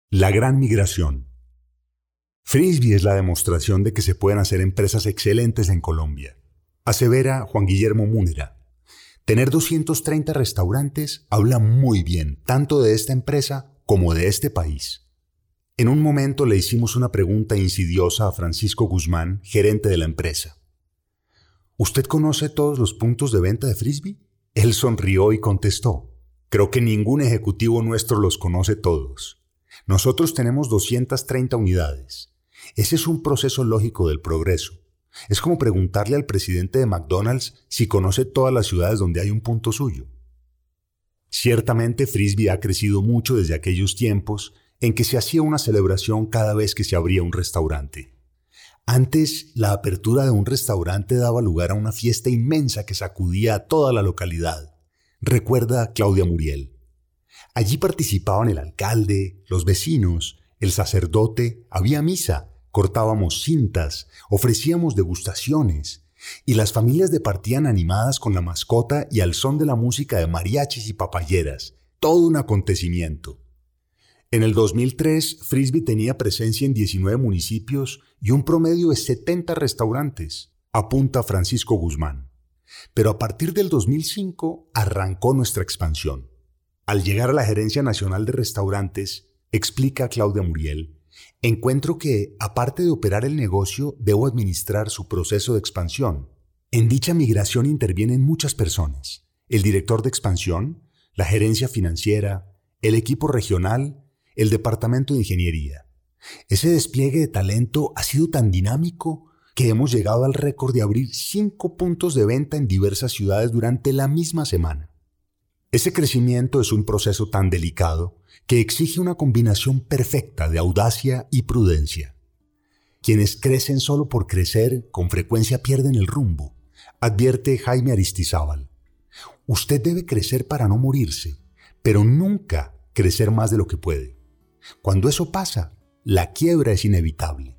La gran migración. Frisby es la demostración de que se pueden hacer empresas excelentes en Colombia. Asevera Juan Guillermo Múnera. Tener 230 restaurantes habla muy bien tanto de esta empresa como de este país. En un momento le hicimos una pregunta insidiosa a Francisco Guzmán, gerente de la empresa. ¿Usted conoce todos los puntos de venta de Frisby? Él sonrió y contestó. Creo que ningún ejecutivo nuestro los conoce todos. Nosotros tenemos 230 unidades. Ese es un proceso lógico del progreso. Es como preguntarle al presidente de McDonald's si conoce todas las ciudades donde hay un punto suyo. Ciertamente Frisby ha crecido mucho desde aquellos tiempos en que se hacía una celebración cada vez que se abría un restaurante. Antes, la apertura de un restaurante daba lugar a una fiesta inmensa que sacudía a toda la localidad. Recuerda Claudia Muriel. Allí participaban el alcalde, los vecinos, el sacerdote, había misa, cortábamos cintas, ofrecíamos degustaciones y las familias departían animadas con la mascota y al son de la música de mariachis y papayeras. Todo un acontecimiento. En el 2003, Frisby tenía presencia en 19 municipios y un promedio de 70 restaurantes, apunta Francisco Guzmán. Pero a partir del 2005 arrancó nuestra expansión. Al llegar a la Gerencia Nacional de Restaurantes, explica Claudia Muriel, encuentro que, aparte de operar el negocio, debo administrar su proceso de expansión. En dicha migración intervienen muchas personas, el director de expansión, la gerencia financiera, el equipo regional, el departamento de ingeniería. Ese despliegue de talento ha sido tan dinámico que hemos llegado al récord de abrir 5 puntos de venta en diversas ciudades durante la misma semana. Ese crecimiento es un proceso tan delicado que exige una combinación perfecta de audacia y prudencia. Quienes crecen solo por crecer con frecuencia pierden el rumbo, advierte Jaime Aristizábal. Usted debe crecer para no morirse, pero nunca crecer más de lo que puede. Cuando eso pasa, la quiebra es inevitable.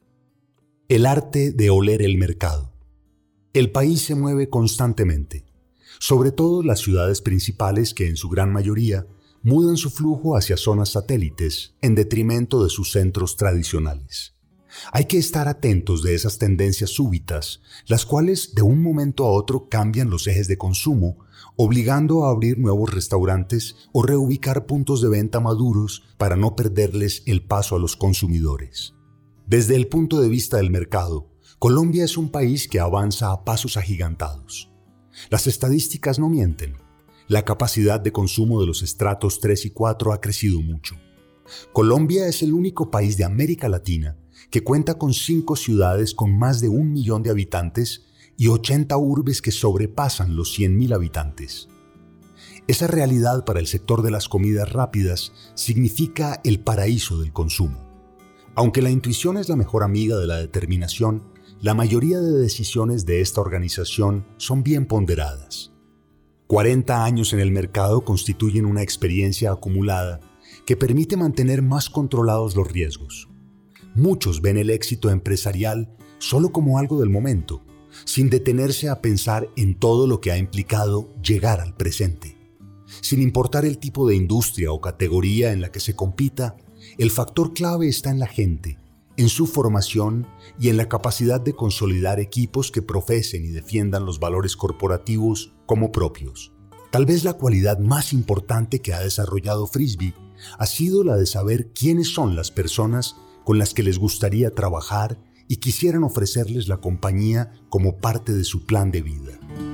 El arte de oler el mercado. El país se mueve constantemente, sobre todo las ciudades principales que en su gran mayoría mudan su flujo hacia zonas satélites en detrimento de sus centros tradicionales. Hay que estar atentos de esas tendencias súbitas, las cuales de un momento a otro cambian los ejes de consumo, obligando a abrir nuevos restaurantes o reubicar puntos de venta maduros para no perderles el paso a los consumidores. Desde el punto de vista del mercado, Colombia es un país que avanza a pasos agigantados. Las estadísticas no mienten. La capacidad de consumo de los estratos 3 y 4 ha crecido mucho. Colombia es el único país de América Latina que cuenta con 5 ciudades con más de 1 millón de habitantes y 80 urbes que sobrepasan los 100.000 habitantes. Esa realidad para el sector de las comidas rápidas significa el paraíso del consumo. Aunque la intuición es la mejor amiga de la determinación, la mayoría de decisiones de esta organización son bien ponderadas. 40 años en el mercado constituyen una experiencia acumulada que permite mantener más controlados los riesgos. Muchos ven el éxito empresarial solo como algo del momento, sin detenerse a pensar en todo lo que ha implicado llegar al presente. Sin importar el tipo de industria o categoría en la que se compita, el factor clave está en la gente, en su formación y en la capacidad de consolidar equipos que profesen y defiendan los valores corporativos como propios. Tal vez la cualidad más importante que ha desarrollado Frisby ha sido la de saber quiénes son las personas con las que les gustaría trabajar y quisieran ofrecerles la compañía como parte de su plan de vida.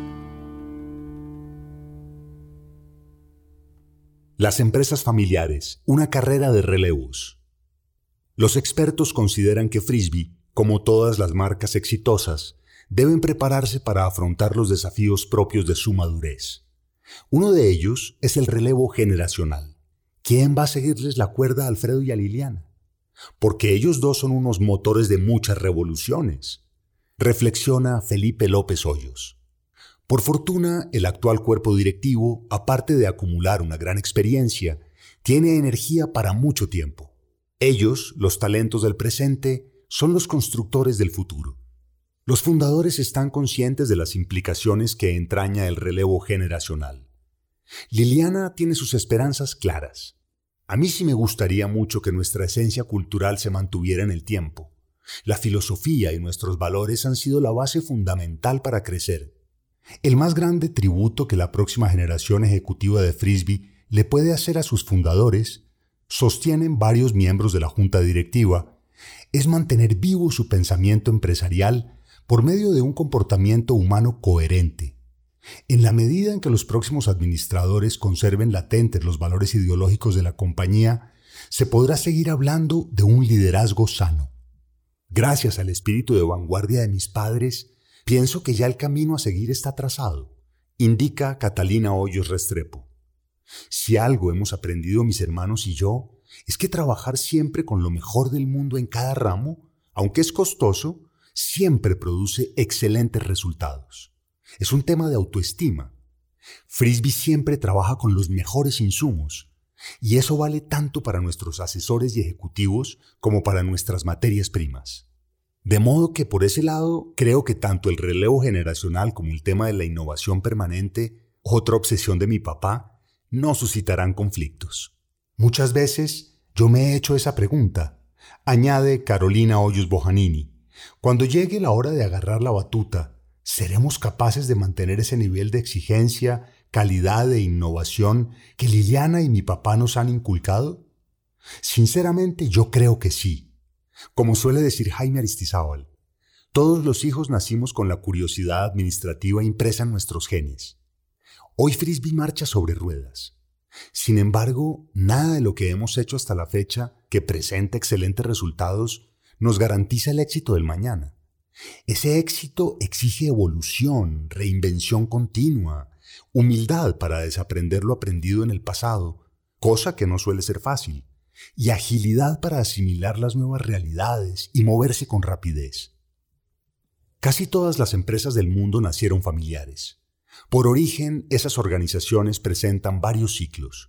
Las empresas familiares, una carrera de relevos. Los expertos consideran que Frisby, como todas las marcas exitosas, deben prepararse para afrontar los desafíos propios de su madurez. Uno de ellos es el relevo generacional. ¿Quién va a seguirles la cuerda a Alfredo y a Liliana? Porque ellos dos son unos motores de muchas revoluciones, reflexiona Felipe López Hoyos. Por fortuna, el actual cuerpo directivo, aparte de acumular una gran experiencia, tiene energía para mucho tiempo. Ellos, los talentos del presente, son los constructores del futuro. Los fundadores están conscientes de las implicaciones que entraña el relevo generacional. Liliana tiene sus esperanzas claras. A mí sí me gustaría mucho que nuestra esencia cultural se mantuviera en el tiempo. La filosofía y nuestros valores han sido la base fundamental para crecer. El más grande tributo que la próxima generación ejecutiva de Frisbee le puede hacer a sus fundadores, sostienen varios miembros de la junta directiva, es mantener vivo su pensamiento empresarial por medio de un comportamiento humano coherente. En la medida en que los próximos administradores conserven latentes los valores ideológicos de la compañía, se podrá seguir hablando de un liderazgo sano. Gracias al espíritu de vanguardia de mis padres, pienso que ya el camino a seguir está trazado, indica Catalina Hoyos Restrepo. Si algo hemos aprendido mis hermanos y yo, es que trabajar siempre con lo mejor del mundo en cada ramo, aunque es costoso, siempre produce excelentes resultados. Es un tema de autoestima. Frisbee siempre trabaja con los mejores insumos, y eso vale tanto para nuestros asesores y ejecutivos como para nuestras materias primas. De modo que por ese lado creo que tanto el relevo generacional como el tema de la innovación permanente, otra obsesión de mi papá, no suscitarán conflictos. Muchas veces yo me he hecho esa pregunta, añade Carolina Hoyos Bojanini. Cuando llegue la hora de agarrar la batuta, ¿seremos capaces de mantener ese nivel de exigencia, calidad e innovación que Liliana y mi papá nos han inculcado? Sinceramente, yo creo que sí. Como suele decir Jaime Aristizábal, todos los hijos nacimos con la curiosidad administrativa impresa en nuestros genes. Hoy Frisbee marcha sobre ruedas. Sin embargo, nada de lo que hemos hecho hasta la fecha, que presenta excelentes resultados, nos garantiza el éxito del mañana. Ese éxito exige evolución, reinvención continua, humildad para desaprender lo aprendido en el pasado, cosa que no suele ser fácil, y agilidad para asimilar las nuevas realidades y moverse con rapidez. Casi todas las empresas del mundo nacieron familiares. Por origen, esas organizaciones presentan varios ciclos.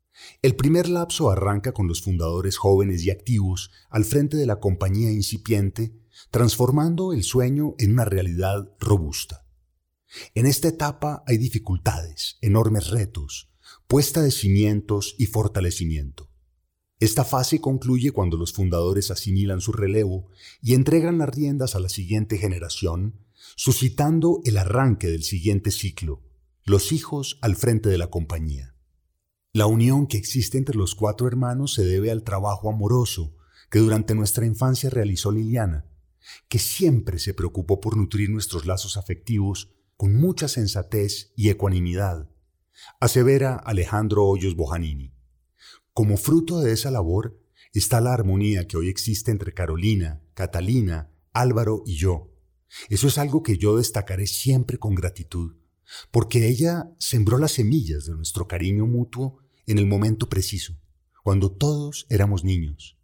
El primer lapso arranca con los fundadores jóvenes y activos al frente de la compañía incipiente, transformando el sueño en una realidad robusta. En esta etapa hay dificultades, enormes retos, puesta de cimientos y fortalecimiento. Esta fase concluye cuando los fundadores asimilan su relevo y entregan las riendas a la siguiente generación, suscitando el arranque del siguiente ciclo, los hijos al frente de la compañía. La unión que existe entre los 4 hermanos se debe al trabajo amoroso que durante nuestra infancia realizó Liliana, que siempre se preocupó por nutrir nuestros lazos afectivos con mucha sensatez y ecuanimidad, asevera Alejandro Hoyos Bojanini. Como fruto de esa labor está la armonía que hoy existe entre Carolina, Catalina, Álvaro y yo. Eso es algo que yo destacaré siempre con gratitud, porque ella sembró las semillas de nuestro cariño mutuo en el momento preciso, cuando todos éramos niños.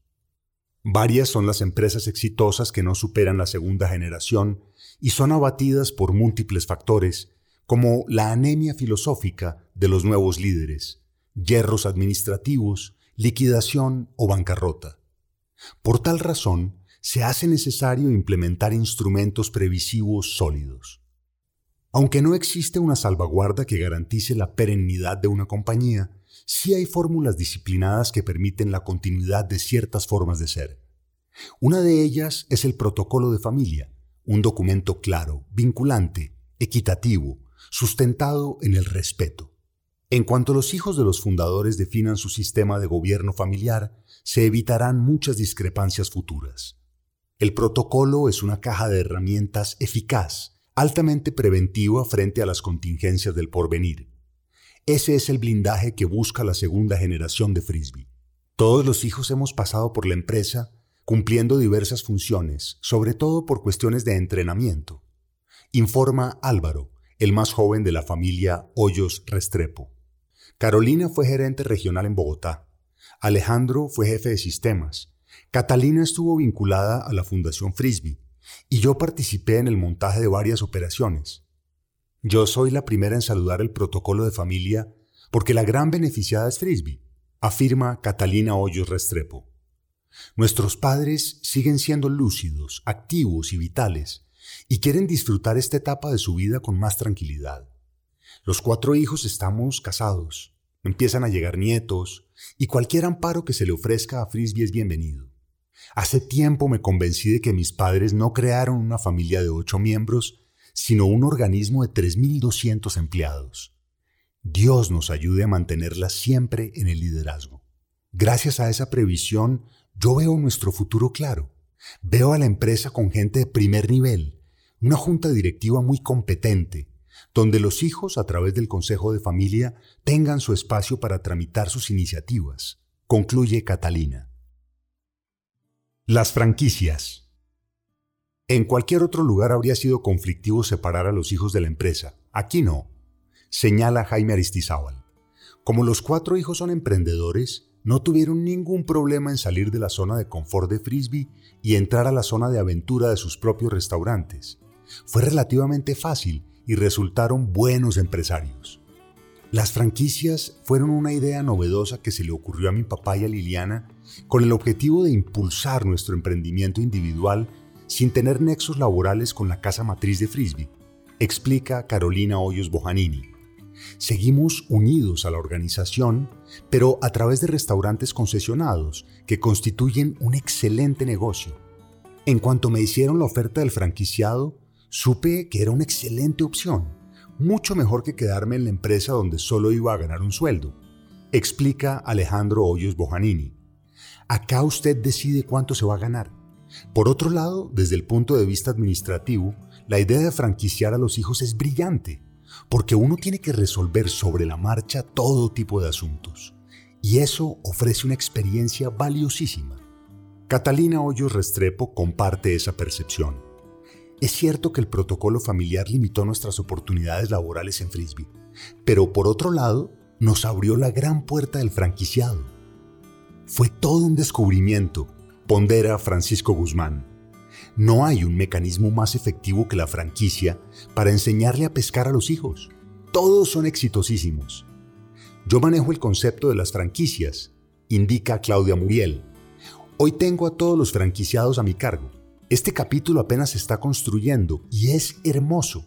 Varias son las empresas exitosas que no superan la segunda generación y son abatidas por múltiples factores, como la anemia filosófica de los nuevos líderes, yerros administrativos, liquidación o bancarrota. Por tal razón, se hace necesario implementar instrumentos previsivos sólidos. Aunque no existe una salvaguarda que garantice la perennidad de una compañía, sí hay fórmulas disciplinadas que permiten la continuidad de ciertas formas de ser. Una de ellas es el protocolo de familia, un documento claro, vinculante, equitativo, sustentado en el respeto. En cuanto los hijos de los fundadores definan su sistema de gobierno familiar, se evitarán muchas discrepancias futuras. El protocolo es una caja de herramientas eficaz, altamente preventiva frente a las contingencias del porvenir. Ese es el blindaje que busca la segunda generación de Frisbee. Todos los hijos hemos pasado por la empresa cumpliendo diversas funciones, sobre todo por cuestiones de entrenamiento, informa Álvaro, el más joven de la familia Hoyos Restrepo. Carolina fue gerente regional en Bogotá. Alejandro fue jefe de sistemas. Catalina estuvo vinculada a la Fundación Frisbee y yo participé en el montaje de varias operaciones. Yo soy la primera en saludar el protocolo de familia porque la gran beneficiada es Frisbee, afirma Catalina Hoyos Restrepo. Nuestros padres siguen siendo lúcidos, activos y vitales y quieren disfrutar esta etapa de su vida con más tranquilidad. Los 4 hijos estamos casados. Empiezan a llegar nietos y cualquier amparo que se le ofrezca a Frisbee es bienvenido. Hace tiempo me convencí de que mis padres no crearon una familia de 8 miembros, sino un organismo de 3.200 empleados. Dios nos ayude a mantenerla siempre en el liderazgo. Gracias a esa previsión, yo veo nuestro futuro claro. Veo a la empresa con gente de primer nivel, una junta directiva muy competente, donde los hijos, a través del Consejo de Familia, tengan su espacio para tramitar sus iniciativas, concluye Catalina. Las franquicias. En cualquier otro lugar habría sido conflictivo separar a los hijos de la empresa. Aquí no, señala Jaime Aristizábal. Como los 4 hijos son emprendedores, no tuvieron ningún problema en salir de la zona de confort de Frisbee y entrar a la zona de aventura de sus propios restaurantes. Fue relativamente fácil y resultaron buenos empresarios. Las franquicias fueron una idea novedosa que se le ocurrió a mi papá y a Liliana con el objetivo de impulsar nuestro emprendimiento individual sin tener nexos laborales con la casa matriz de Frisbee, explica Carolina Hoyos Bojanini. Seguimos unidos a la organización, pero a través de restaurantes concesionados que constituyen un excelente negocio. En cuanto me hicieron la oferta del franquiciado, supe que era una excelente opción, mucho mejor que quedarme en la empresa donde solo iba a ganar un sueldo, explica Alejandro Hoyos Bojanini. Acá usted decide cuánto se va a ganar. Por otro lado, desde el punto de vista administrativo, la idea de franquiciar a los hijos es brillante, porque uno tiene que resolver sobre la marcha todo tipo de asuntos, y eso ofrece una experiencia valiosísima. Catalina Hoyos Restrepo comparte esa percepción. Es cierto que el protocolo familiar limitó nuestras oportunidades laborales en Frisbee, pero por otro lado, nos abrió la gran puerta del franquiciado. Fue todo un descubrimiento, pondera Francisco Guzmán. No hay un mecanismo más efectivo que la franquicia para enseñarle a pescar a los hijos. Todos son exitosísimos. Yo manejo el concepto de las franquicias, indica Claudia Muriel. Hoy tengo a todos los franquiciados a mi cargo. Este capítulo apenas se está construyendo y es hermoso.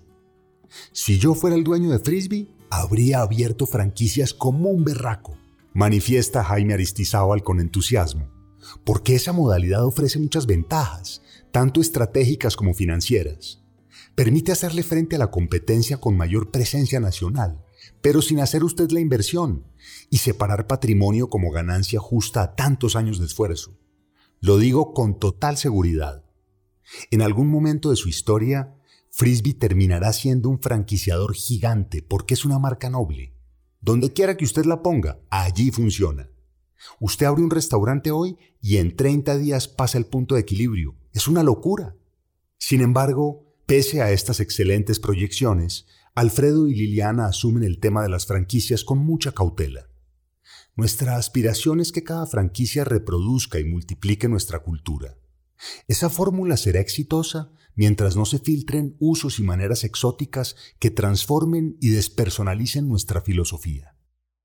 Si yo fuera el dueño de Frisbee, habría abierto franquicias como un berraco, manifiesta Jaime Aristizábal con entusiasmo, porque esa modalidad ofrece muchas ventajas, tanto estratégicas como financieras. Permite hacerle frente a la competencia con mayor presencia nacional, pero sin hacer usted la inversión, y separar patrimonio como ganancia justa a tantos años de esfuerzo. Lo digo con total seguridad. En algún momento de su historia, Frisbee terminará siendo un franquiciador gigante porque es una marca noble. Donde quiera que usted la ponga, allí funciona. Usted abre un restaurante hoy y en 30 días pasa el punto de equilibrio. Es una locura. Sin embargo, pese a estas excelentes proyecciones, Alfredo y Liliana asumen el tema de las franquicias con mucha cautela. Nuestra aspiración es que cada franquicia reproduzca y multiplique nuestra cultura. Esa fórmula será exitosa mientras no se filtren usos y maneras exóticas que transformen y despersonalicen nuestra filosofía.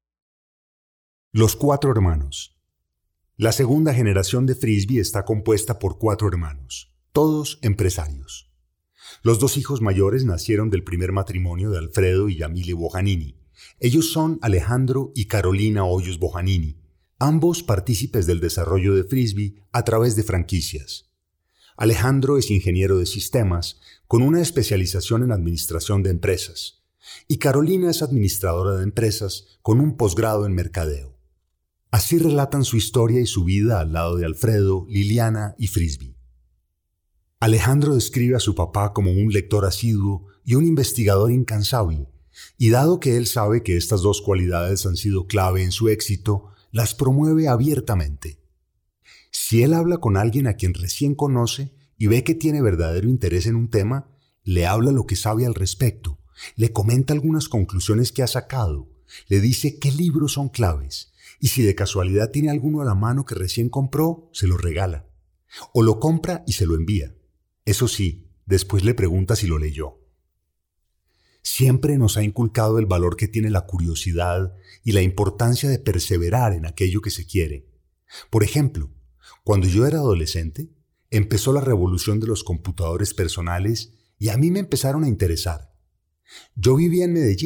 Los 4 hermanos. La segunda generación de Frisbee está compuesta por 4 hermanos, todos empresarios. Los 2 hijos mayores nacieron del primer matrimonio de Alfredo y Yamile Bojanini. Ellos son Alejandro y Carolina Hoyos Bojanini, ambos partícipes del desarrollo de Frisbee a través de franquicias. Alejandro es ingeniero de sistemas con una especialización en administración de empresas y Carolina es administradora de empresas con un posgrado en mercadeo. Así relatan su historia y su vida al lado de Alfredo, Liliana y Frisbee. Alejandro describe a su papá como un lector asiduo y un investigador incansable, y dado que él sabe que estas 2 cualidades han sido clave en su éxito, las promueve abiertamente. Si él habla con alguien a quien recién conoce y ve que tiene verdadero interés en un tema, le habla lo que sabe al respecto, le comenta algunas conclusiones que ha sacado, le dice qué libros son claves, y si de casualidad tiene alguno a la mano que recién compró, se lo regala. O lo compra y se lo envía. Eso sí, después le pregunta si lo leyó. Siempre nos ha inculcado el valor que tiene la curiosidad y la importancia de perseverar en aquello que se quiere. Por ejemplo, cuando yo era adolescente, empezó la revolución de los computadores personales y a mí me empezaron a interesar. Yo vivía en Medellín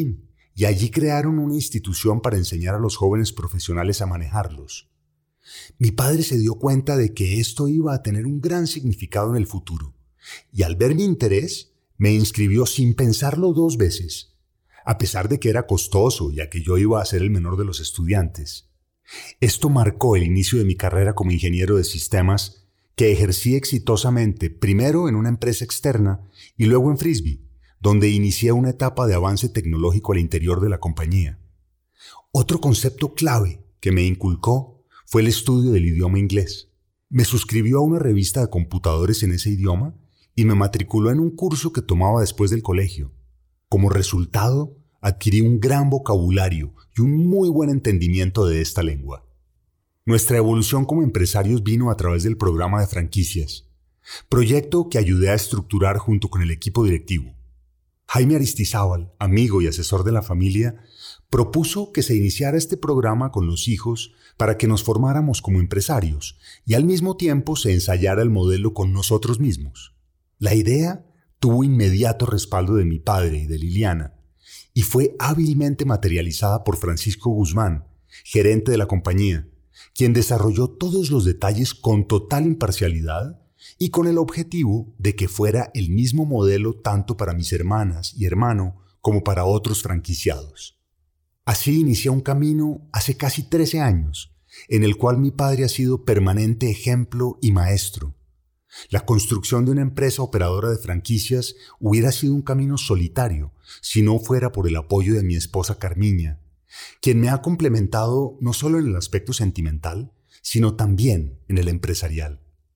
y allí crearon una institución para enseñar a los jóvenes profesionales a manejarlos. Mi padre se dio cuenta de que esto iba a tener un gran significado en el futuro, y al ver mi interés, me inscribió sin pensarlo 2 veces, a pesar de que era costoso, ya que yo iba a ser el menor de los estudiantes. Esto marcó el inicio de mi carrera como ingeniero de sistemas, que ejercí exitosamente primero en una empresa externa y luego en Frisbee, donde inicié una etapa de avance tecnológico al interior de la compañía. Otro concepto clave que me inculcó fue el estudio del idioma inglés. Me suscribió a una revista de computadores en ese idioma y me matriculó en un curso que tomaba después del colegio. Como resultado, adquirí un gran vocabulario y un muy buen entendimiento de esta lengua. Nuestra evolución como empresarios vino a través del programa de franquicias, proyecto que ayudé a estructurar junto con el equipo directivo. Jaime Aristizábal, amigo y asesor de la familia, propuso que se iniciara este programa con los hijos para que nos formáramos como empresarios y al mismo tiempo se ensayara el modelo con nosotros mismos. La idea tuvo inmediato respaldo de mi padre y de Liliana, y fue hábilmente materializada por Francisco Guzmán, gerente de la compañía, quien desarrolló todos los detalles con total imparcialidad y con el objetivo de que fuera el mismo modelo tanto para mis hermanas y hermano como para otros franquiciados. Así inicié un camino hace casi 13 años, en el cual mi padre ha sido permanente ejemplo y maestro. La construcción de una empresa operadora de franquicias hubiera sido un camino solitario si no fuera por el apoyo de mi esposa Carmiña, quien me ha complementado no solo en el aspecto sentimental, sino también en el empresarial.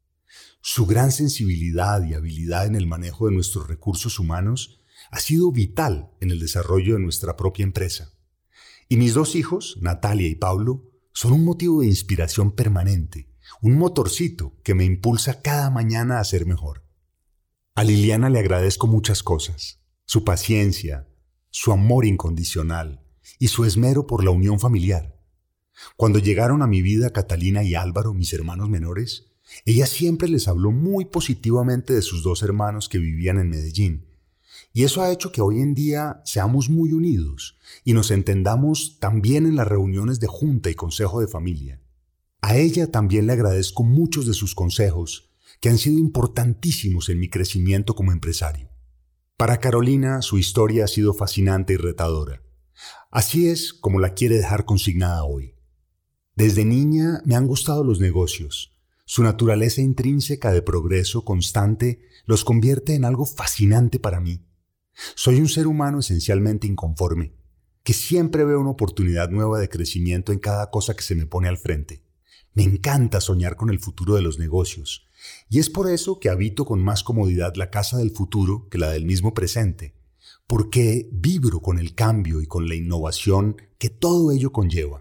Su gran sensibilidad y habilidad en el manejo de nuestros recursos humanos ha sido vital en el desarrollo de nuestra propia empresa. Y mis 2 hijos, Natalia y Pablo, son un motivo de inspiración permanente, un motorcito que me impulsa cada mañana a ser mejor. A Liliana le agradezco muchas cosas: su paciencia, su amor incondicional y su esmero por la unión familiar. Cuando llegaron a mi vida Catalina y Álvaro, mis hermanos menores, ella siempre les habló muy positivamente de sus 2 hermanos que vivían en Medellín, y eso ha hecho que hoy en día seamos muy unidos y nos entendamos también en las reuniones de junta y consejo de familia. A ella también le agradezco muchos de sus consejos, que han sido importantísimos en mi crecimiento como empresario. Para Carolina, su historia ha sido fascinante y retadora. Así es como la quiere dejar consignada hoy. Desde niña me han gustado los negocios. Su naturaleza intrínseca de progreso constante los convierte en algo fascinante para mí. Soy un ser humano esencialmente inconforme, que siempre veo una oportunidad nueva de crecimiento en cada cosa que se me pone al frente. Me encanta soñar con el futuro de los negocios, y es por eso que habito con más comodidad la casa del futuro que la del mismo presente, porque vibro con el cambio y con la innovación que todo ello conlleva.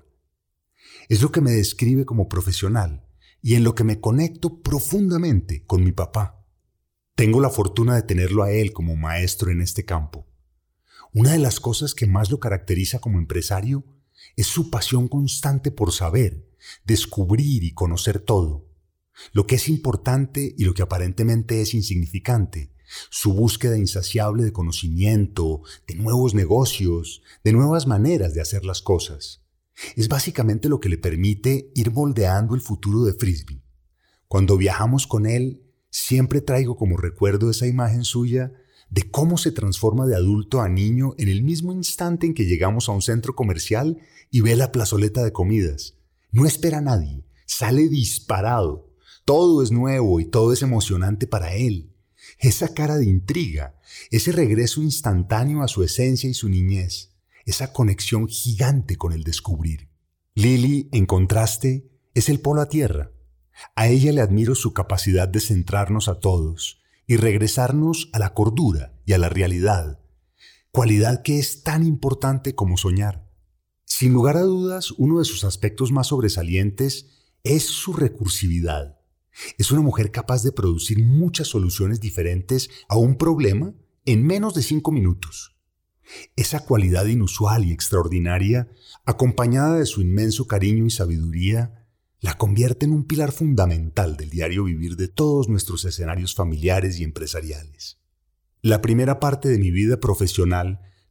Es lo que me describe como profesional y en lo que me conecto profundamente con mi papá. Tengo la fortuna de tenerlo a él como maestro en este campo. Una de las cosas que más lo caracteriza como empresario es su pasión constante por saber, descubrir y conocer todo. Lo que es importante y lo que aparentemente es insignificante. Su búsqueda insaciable de conocimiento, de nuevos negocios, de nuevas maneras de hacer las cosas. Es básicamente lo que le permite ir moldeando el futuro de Frisbee. Cuando viajamos con él, siempre traigo como recuerdo esa imagen suya de cómo se transforma de adulto a niño en el mismo instante en que llegamos a un centro comercial y ve la plazoleta de comidas. No espera a nadie, sale disparado. Todo es nuevo y todo es emocionante para él. Esa cara de intriga, ese regreso instantáneo a su esencia y su niñez, esa conexión gigante con el descubrir. Lily, en contraste, es el polo a tierra. A ella le admiro su capacidad de centrarnos a todos y regresarnos a la cordura y a la realidad, cualidad que es tan importante como soñar. Sin lugar a dudas, uno de sus aspectos más sobresalientes es su recursividad. Es una mujer capaz de producir muchas soluciones diferentes a un problema en menos de 5 minutos. Esa cualidad inusual y extraordinaria, acompañada de su inmenso cariño y sabiduría, la convierte en un pilar fundamental del diario vivir de todos nuestros escenarios familiares y empresariales. La primera parte de mi vida profesional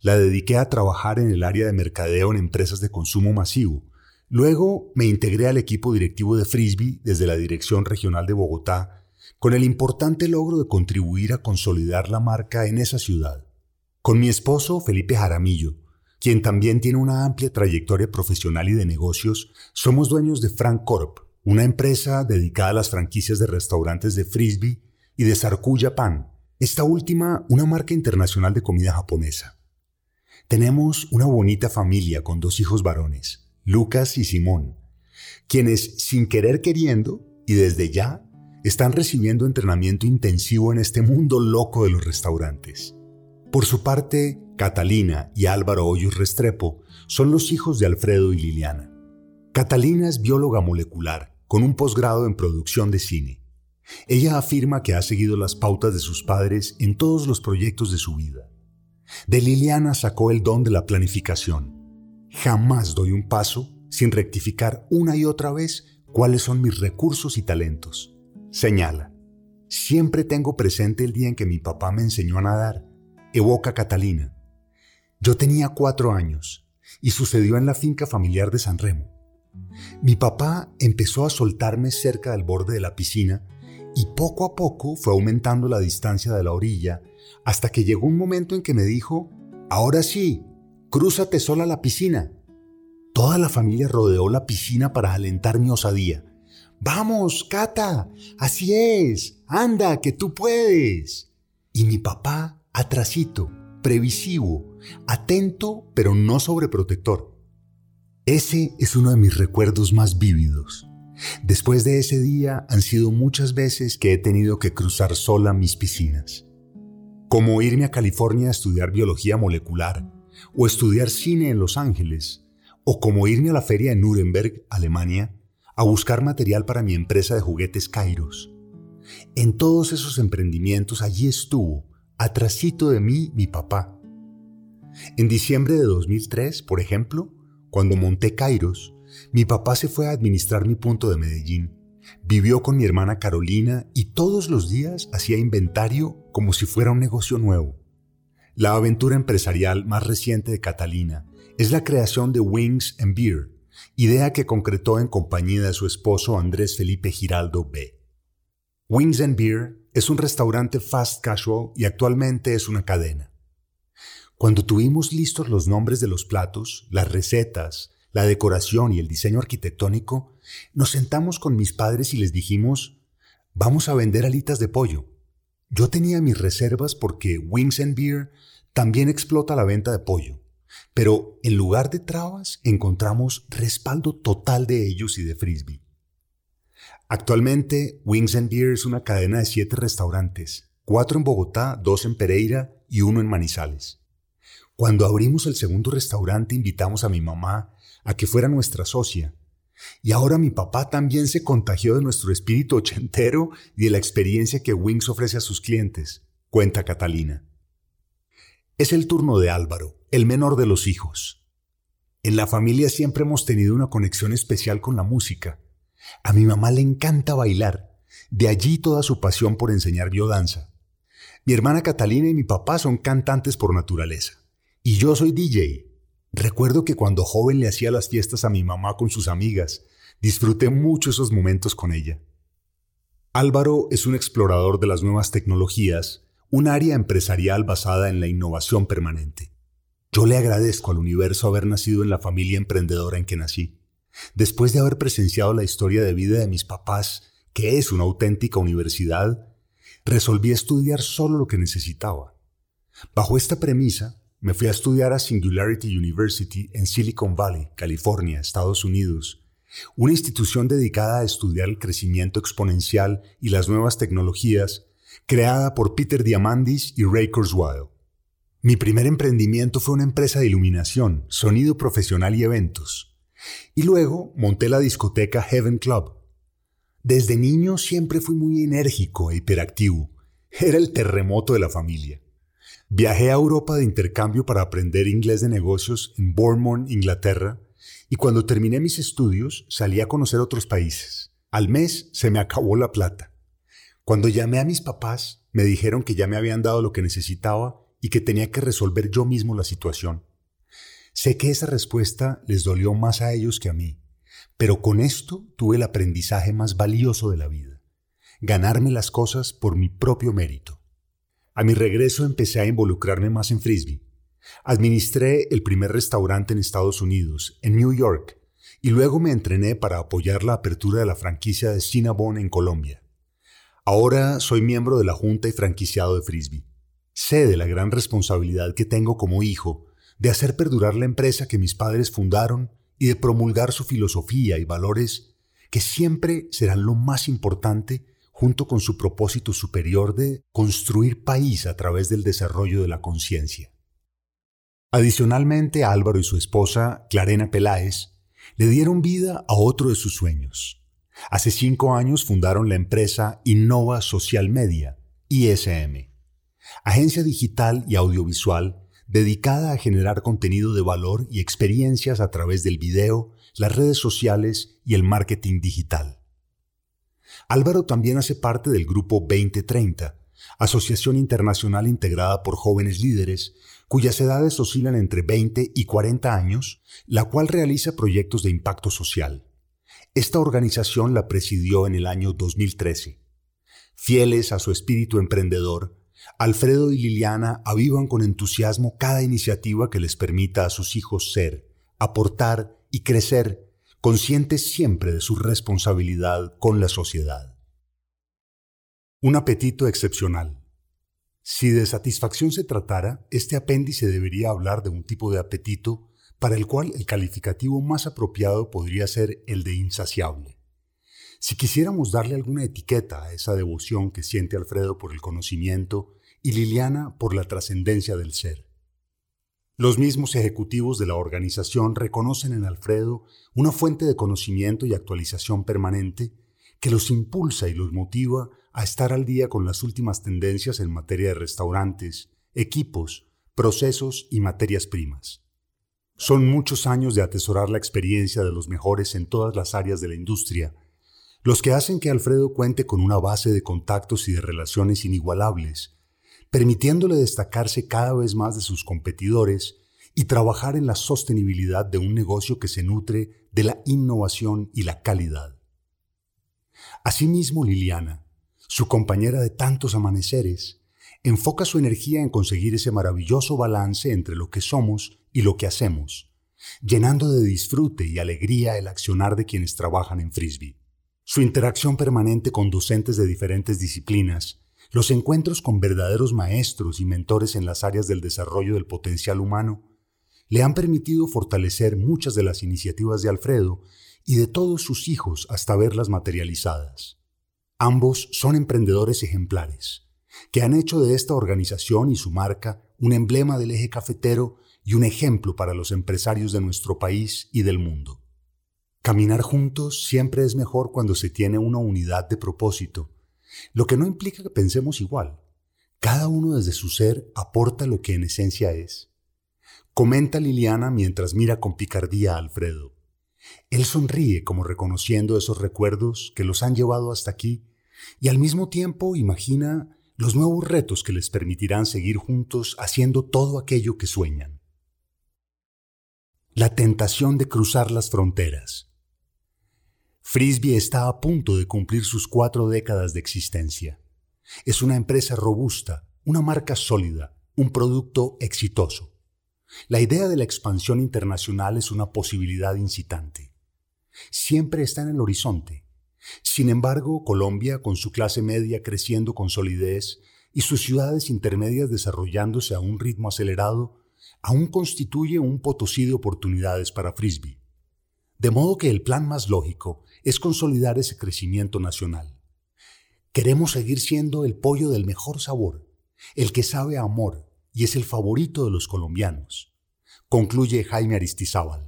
La dediqué a trabajar en el área de mercadeo en empresas de consumo masivo. Luego me integré al equipo directivo de Frisbee desde la Dirección Regional de Bogotá, con el importante logro de contribuir a consolidar la marca en esa ciudad. Con mi esposo, Felipe Jaramillo, quien también tiene una amplia trayectoria profesional y de negocios, somos dueños de Frank Corp, una empresa dedicada a las franquicias de restaurantes de Frisbee y de Sarku Japan, esta última una marca internacional de comida japonesa. Tenemos una bonita familia con 2 hijos varones, Lucas y Simón, quienes sin querer queriendo y desde ya están recibiendo entrenamiento intensivo en este mundo loco de los restaurantes. Por su parte, Catalina y Álvaro Hoyos Restrepo son los hijos de Alfredo y Liliana. Catalina es bióloga molecular con un posgrado en producción de cine. Ella afirma que ha seguido las pautas de sus padres en todos los proyectos de su vida. De Liliana sacó el don de la planificación. Jamás doy un paso sin rectificar una y otra vez cuáles son mis recursos y talentos. Señala, siempre tengo presente el día en que mi papá me enseñó a nadar, evoca Catalina. Yo tenía 4 años y sucedió en la finca familiar de San Remo. Mi papá empezó a soltarme cerca del borde de la piscina y poco a poco fue aumentando la distancia de la orilla hasta que llegó un momento en que me dijo, ahora sí, crúzate sola la piscina. Toda la familia rodeó la piscina para alentar mi osadía. ¡Vamos, Cata! ¡Así es! ¡Anda, que tú puedes! Y mi papá, atrasito, previsivo, atento pero no sobreprotector. Ese es uno de mis recuerdos más vívidos. Después de ese día han sido muchas veces que he tenido que cruzar sola mis piscinas. Como irme a California a estudiar biología molecular, o estudiar cine en Los Ángeles, o como irme a la feria de Nuremberg, Alemania, a buscar material para mi empresa de juguetes Kairos. En todos esos emprendimientos allí estuvo, atrasito de mí, mi papá. En diciembre de 2003, por ejemplo, cuando monté Kairos, mi papá se fue a administrar mi punto de Medellín. Vivió con mi hermana Carolina y todos los días hacía inventario como si fuera un negocio nuevo. La aventura empresarial más reciente de Catalina es la creación de Wings and Beer, idea que concretó en compañía de su esposo Andrés Felipe Giraldo B. Wings and Beer es un restaurante fast casual y actualmente es una cadena. Cuando tuvimos listos los nombres de los platos, las recetas, la decoración y el diseño arquitectónico, nos sentamos con mis padres y les dijimos, vamos a vender alitas de pollo. Yo tenía mis reservas porque Wings and Beer también explota la venta de pollo, pero en lugar de trabas encontramos respaldo total de ellos y de Frisbee. Actualmente, Wings and Beer es una cadena de 7 restaurantes, 4 en Bogotá, 2 en Pereira y 1 en Manizales. Cuando abrimos el segundo restaurante invitamos a mi mamá a que fuera nuestra socia. Y ahora mi papá también se contagió de nuestro espíritu ochentero y de la experiencia que Wings ofrece a sus clientes, cuenta Catalina. Es el turno de Álvaro, el menor de los hijos. En la familia siempre hemos tenido una conexión especial con la música. A mi mamá le encanta bailar, de allí toda su pasión por enseñar biodanza. Mi hermana Catalina y mi papá son cantantes por naturaleza. Y yo soy DJ. Recuerdo que cuando joven le hacía las fiestas a mi mamá con sus amigas. Disfruté mucho esos momentos con ella. Álvaro es un explorador de las nuevas tecnologías, un área empresarial basada en la innovación permanente. Yo le agradezco al universo haber nacido en la familia emprendedora en que nací. Después de haber presenciado la historia de vida de mis papás, que es una auténtica universidad, resolví estudiar solo lo que necesitaba. Bajo esta premisa, me fui a estudiar a Singularity University en Silicon Valley, California, Estados Unidos, una institución dedicada a estudiar el crecimiento exponencial y las nuevas tecnologías, creada por Peter Diamandis y Ray Kurzweil. Mi primer emprendimiento fue una empresa de iluminación, sonido profesional y eventos. Y luego monté la discoteca Heaven Club. Desde niño siempre fui muy enérgico e hiperactivo. Era el terremoto de la familia. Viajé a Europa de intercambio para aprender inglés de negocios en Bournemouth, Inglaterra, y cuando terminé mis estudios salí a conocer otros países. Al mes se me acabó la plata. Cuando llamé a mis papás, me dijeron que ya me habían dado lo que necesitaba y que tenía que resolver yo mismo la situación. Sé que esa respuesta les dolió más a ellos que a mí, pero con esto tuve el aprendizaje más valioso de la vida: ganarme las cosas por mi propio mérito. A mi regreso empecé a involucrarme más en Frisbee. Administré el primer restaurante en Estados Unidos, en New York, y luego me entrené para apoyar la apertura de la franquicia de Cinnabon en Colombia. Ahora soy miembro de la junta y franquiciado de Frisbee. Sé de la gran responsabilidad que tengo como hijo de hacer perdurar la empresa que mis padres fundaron y de promulgar su filosofía y valores que siempre serán lo más importante, junto con su propósito superior de construir país a través del desarrollo de la conciencia. Adicionalmente, Álvaro y su esposa, Clarena Peláez, le dieron vida a otro de sus sueños. Hace 5 años fundaron la empresa Innova Social Media, ISM, agencia digital y audiovisual dedicada a generar contenido de valor y experiencias a través del video, las redes sociales y el marketing digital. Álvaro también hace parte del Grupo 2030, asociación internacional integrada por jóvenes líderes cuyas edades oscilan entre 20 y 40 años, la cual realiza proyectos de impacto social. Esta organización la presidió en el año 2013. Fieles a su espíritu emprendedor, Alfredo y Liliana avivan con entusiasmo cada iniciativa que les permita a sus hijos ser, aportar y crecer, conscientes siempre de su responsabilidad con la sociedad. Un apetito excepcional. Si de satisfacción se tratara, este apéndice debería hablar de un tipo de apetito para el cual el calificativo más apropiado podría ser el de insaciable. Si quisiéramos darle alguna etiqueta a esa devoción que siente Alfredo por el conocimiento y Liliana por la trascendencia del ser. Los mismos ejecutivos de la organización reconocen en Alfredo una fuente de conocimiento y actualización permanente que los impulsa y los motiva a estar al día con las últimas tendencias en materia de restaurantes, equipos, procesos y materias primas. Son muchos años de atesorar la experiencia de los mejores en todas las áreas de la industria, los que hacen que Alfredo cuente con una base de contactos y de relaciones inigualables, permitiéndole destacarse cada vez más de sus competidores y trabajar en la sostenibilidad de un negocio que se nutre de la innovación y la calidad. Asimismo, Liliana, su compañera de tantos amaneceres, enfoca su energía en conseguir ese maravilloso balance entre lo que somos y lo que hacemos, llenando de disfrute y alegría el accionar de quienes trabajan en Frisbee. Su interacción permanente con docentes de diferentes disciplinas, los encuentros con verdaderos maestros y mentores en las áreas del desarrollo del potencial humano, le han permitido fortalecer muchas de las iniciativas de Alfredo y de todos sus hijos hasta verlas materializadas. Ambos son emprendedores ejemplares, que han hecho de esta organización y su marca un emblema del eje cafetero y un ejemplo para los empresarios de nuestro país y del mundo. Caminar juntos siempre es mejor cuando se tiene una unidad de propósito, lo que no implica que pensemos igual. Cada uno desde su ser aporta lo que en esencia es. Comenta Liliana mientras mira con picardía a Alfredo. Él sonríe como reconociendo esos recuerdos que los han llevado hasta aquí y al mismo tiempo imagina los nuevos retos que les permitirán seguir juntos haciendo todo aquello que sueñan. La tentación de cruzar las fronteras. Frisbee está a punto de cumplir sus 4 décadas de existencia. Es una empresa robusta, una marca sólida, un producto exitoso. La idea de la expansión internacional es una posibilidad incitante. Siempre está en el horizonte. Sin embargo, Colombia, con su clase media creciendo con solidez y sus ciudades intermedias desarrollándose a un ritmo acelerado, aún constituye un potosí de oportunidades para Frisbee. De modo que el plan más lógico es consolidar ese crecimiento nacional. Queremos seguir siendo el pollo del mejor sabor, el que sabe a amor y es el favorito de los colombianos, concluye Jaime Aristizábal.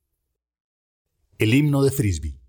El himno de Frisbee.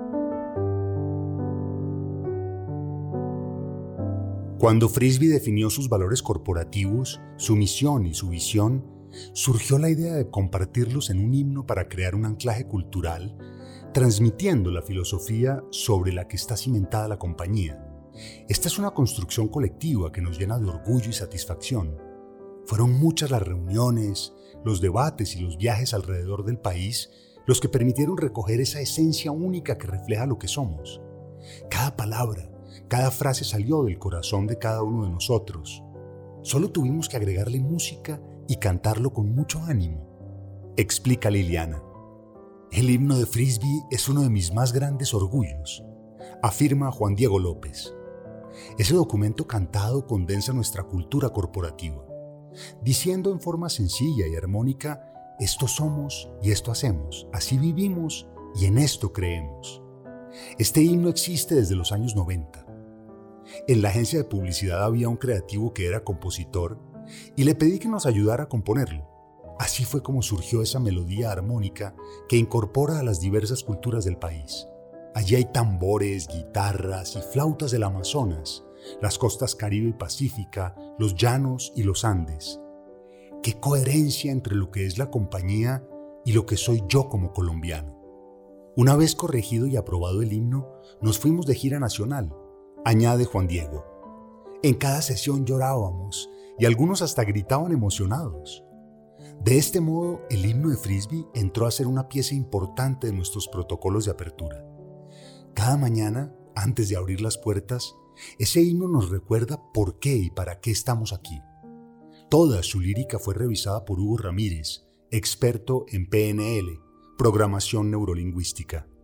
Cuando Frisbee definió sus valores corporativos, su misión y su visión, surgió la idea de compartirlos en un himno para crear un anclaje cultural, transmitiendo la filosofía sobre la que está cimentada la compañía. Esta es una construcción colectiva que nos llena de orgullo y satisfacción. Fueron muchas las reuniones, los debates y los viajes alrededor del país los que permitieron recoger esa esencia única que refleja lo que somos. Cada palabra, cada frase salió del corazón de cada uno de nosotros. Solo tuvimos que agregarle música y cantarlo con mucho ánimo, explica Liliana. El himno de Frisbee es uno de mis más grandes orgullos, afirma Juan Diego López. Ese documento cantado condensa nuestra cultura corporativa, diciendo en forma sencilla y armónica: esto somos y esto hacemos, así vivimos y en esto creemos. Este himno existe desde los años 90. En la agencia de publicidad había un creativo que era compositor y le pedí que nos ayudara a componerlo. Así fue como surgió esa melodía armónica que incorpora a las diversas culturas del país. Allí hay tambores, guitarras y flautas del Amazonas, las costas Caribe y Pacífica, los llanos y los Andes. ¡Qué coherencia entre lo que es la compañía y lo que soy yo como colombiano! Una vez corregido y aprobado el himno, nos fuimos de gira nacional, añade Juan Diego. En cada sesión llorábamos y algunos hasta gritaban emocionados. De este modo, el himno de Frisbee entró a ser una pieza importante de nuestros protocolos de apertura. Cada mañana, antes de abrir las puertas, ese himno nos recuerda por qué y para qué estamos aquí. Toda su lírica fue revisada por Hugo Ramírez, experto en PNL, programación neurolingüística.